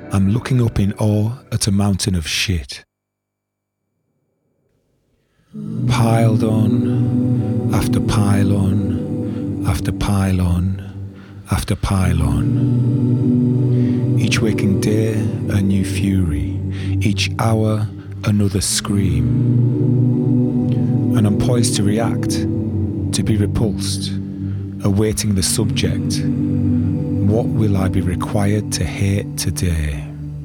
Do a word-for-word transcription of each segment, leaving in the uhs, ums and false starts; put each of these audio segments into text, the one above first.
I'm looking up in awe at a mountain of shit. Piled on, after pylon, after pylon, after pylon. Each waking day, a new fury. Each hour, another scream. And I'm poised to react, to be repulsed, awaiting the subject. What will I be required to hate today?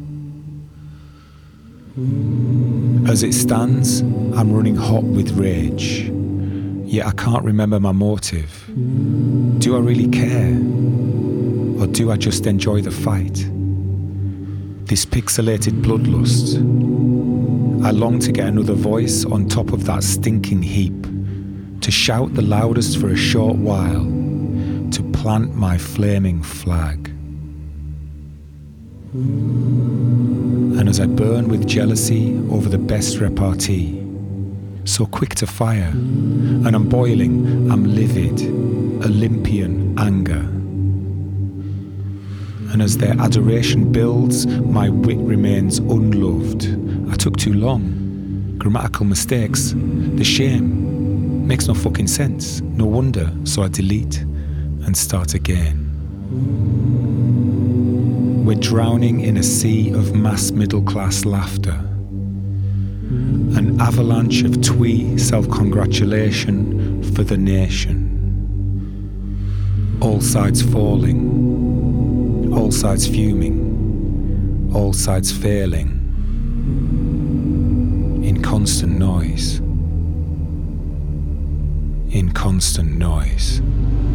As it stands, I'm running hot with rage, yet I can't remember my motive. Do I really care? Or do I just enjoy the fight? This pixelated bloodlust. I long to get another voice on top of that stinking heap, to shout the loudest for a short while, to plant my flaming flag. And as I burn with jealousy over the best repartee, so quick to fire, and I'm boiling, I'm livid, Olympian anger. And as their adoration builds, my wit remains unloved. I took too long. Grammatical mistakes, the shame, makes no fucking sense. No wonder, so I delete and start again. We're drowning in a sea of mass middle-class laughter. An avalanche of twee self-congratulation for the nation. All sides falling, all sides fuming, all sides failing, in constant noise, in constant noise.